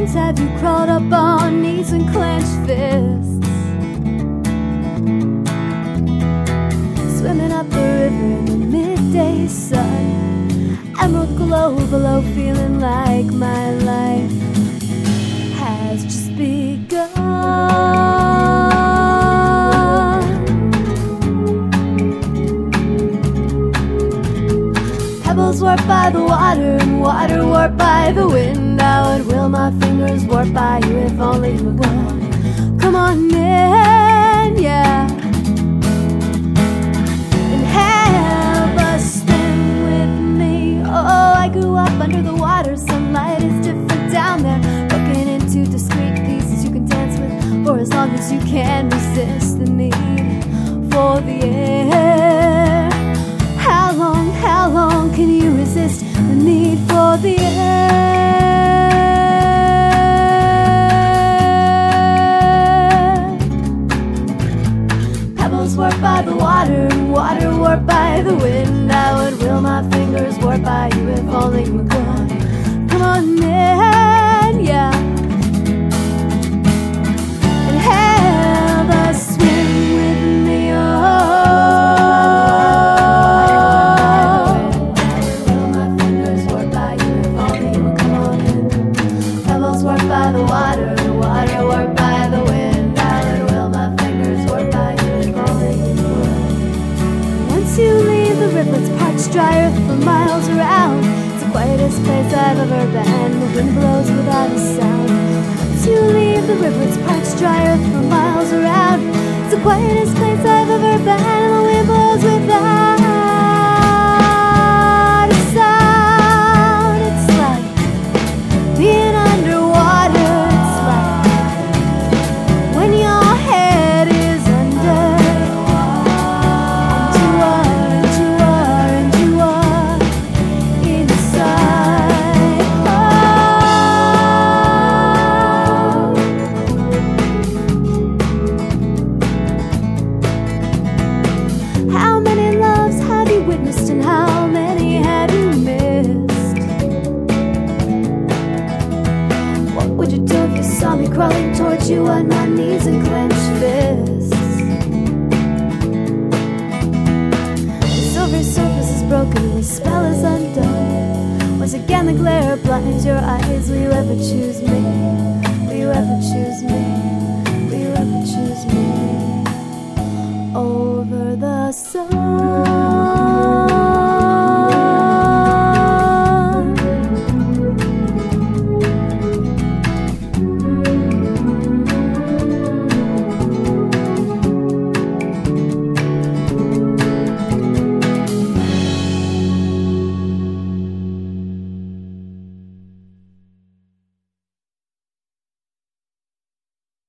times have you crawled up on knees and clenched fists, swimming up the river in the midday sun, emerald glow below, feeling like my life has just begun? Pebbles warped by the water and water warped by the wind. How would will my fingers warp by you if only you would come on in, yeah, and have a swim with me. Oh, I grew up under the water, sunlight is different down there, broken into discrete pieces you can dance with for as long as you can resist the need for the air. How long can you resist the need for the air? Pebbles warped by the water and water warped by the wind. I would will my fingers warp by you if only you could come on in, yeah, and have a swim with me. Oh, by the water, the water warped by the wind. I would will my fingers warp by you if only you would. Once you leave the river's parched dry earth for miles around, it's the quietest place I've ever been. The wind blows without a sound. Once you leave the river's parched dry earth for miles around, it's the quietest place I've ever been. And the wind blows without a sound. It's like being underwater. Witnessed and how many have you missed? What would you do if you saw me crawling towards you on my knees and clenched fists? The silvery surface is broken and the spell is undone. Once again the glare blinds your eyes. Will you ever choose me? Will you ever choose me? Will you ever choose me over the sun?